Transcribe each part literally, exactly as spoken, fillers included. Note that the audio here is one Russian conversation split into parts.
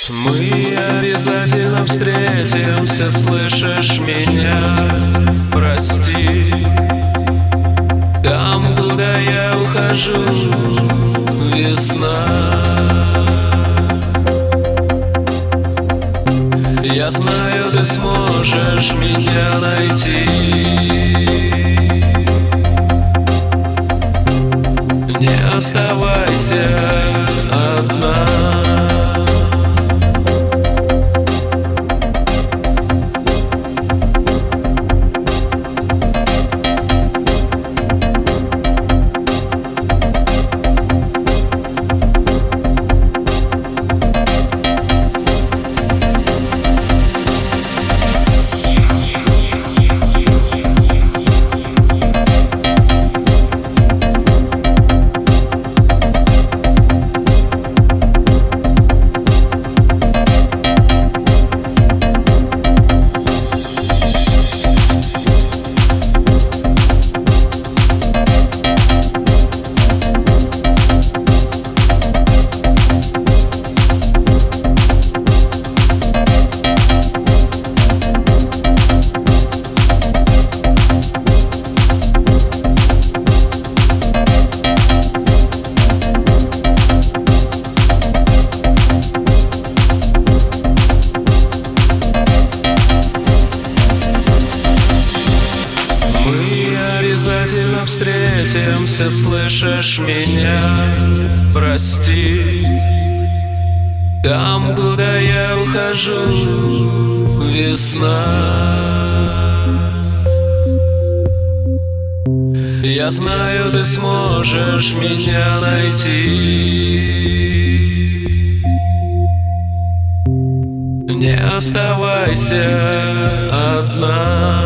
Мы обязательно встретимся, слышишь меня? Прости. Там, куда я ухожу, весна. Я знаю, ты сможешь меня найти. Не оставайся одна. Обязательно встретимся, слышишь меня? Прости. Там, куда я ухожу, весна. Я знаю, ты сможешь меня найти. Не оставайся одна.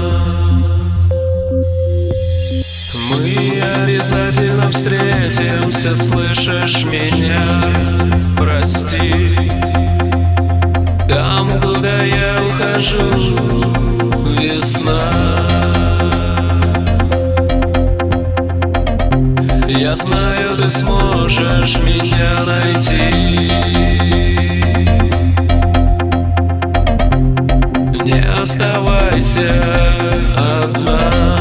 Мы обязательно встретимся, слышишь меня? Прости. Там, куда я ухожу, весна. Я знаю, ты сможешь меня найти. Не оставайся одна.